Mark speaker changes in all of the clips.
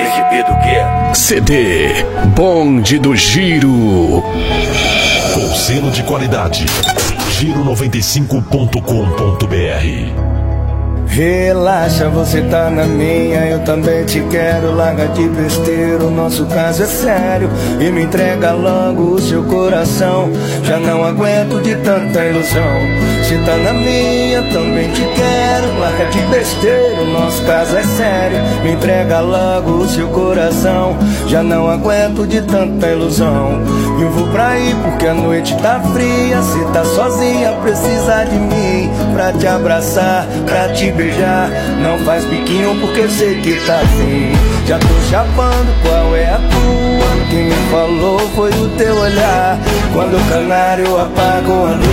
Speaker 1: equipe do quê?
Speaker 2: CD Bonde do Giro.
Speaker 3: Com selo de qualidade. Giro95.com.br.
Speaker 4: Relaxa, você tá na minha, eu também te quero. Larga de besteira, o nosso caso é sério. E me entrega logo o seu coração. Já não aguento de tanta ilusão. Você tá na minha, também te quero. Larga de besteira, o nosso caso é sério. Me entrega logo o seu coração. Já não aguento de tanta ilusão. Eu vou pra aí porque a noite tá fria. Cê tá sozinha, precisa de mim pra te abraçar, pra te beijar. Não faz biquinho porque sei que tá afim. Já tô chapando, qual é a tua? Quem me falou foi o teu olhar. Quando o canário apagou a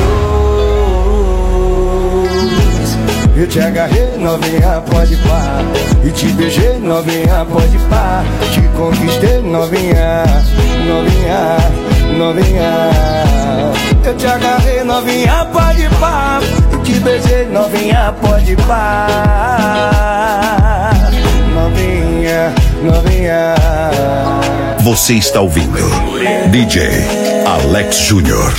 Speaker 4: luz, eu te agarrei, novinha, pode pá. E te beijei, novinha, pode pá. Te conquistei, novinha, novinha, novinha. Eu te agarrei, novinha, pode pá. E te beijei, novinha, pode pá. Novinha, novinha.
Speaker 2: Você está ouvindo DJ Alex Júnior.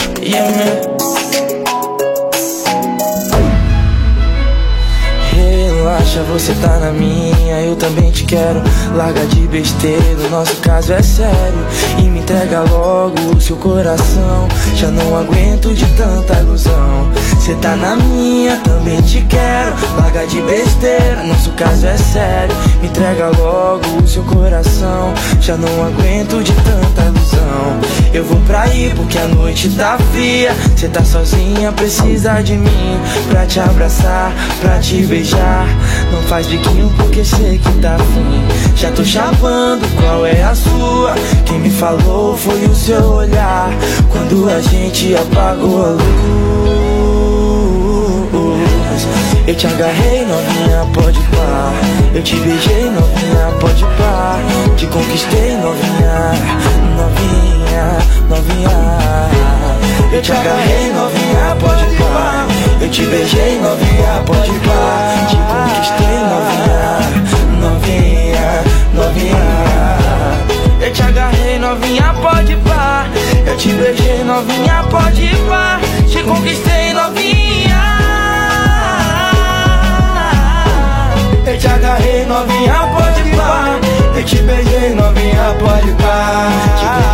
Speaker 5: Relaxa, você tá na minha, eu também te quero. Larga de besteira, o nosso caso é sério. E me entrega logo o seu coração. Já não aguento de tanta ilusão. Você tá na minha, também te quero. Larga de besteira, nosso caso é sério. Me entrega logo o seu coração. Já não aguento de tanta ilusão. Eu vou pra aí porque a noite tá fria. Você tá sozinha, precisa de mim pra te abraçar, pra te beijar. Não faz biquinho porque sei que tá afim. Já tô chavando, qual é a sua? Quem me falou foi o seu olhar. Quando a gente apagou a luz, eu te agarrei, novinha, pode pá. Eu te beijei, novinha, pode pá. Te conquistei, novinha, novinha, novinha. Eu te agarrei, novinha, pode pá. Eu te beijei, novinha, pode pá. Te conquistei, novinha, novinha, novinha. Eu te agarrei, novinha, pode pá. Eu te beijei, novinha, pode pá. Te conquistei, novinha. Eu te agarrei, novinha, pode pá. Eu te beijei, novinha, pode pá.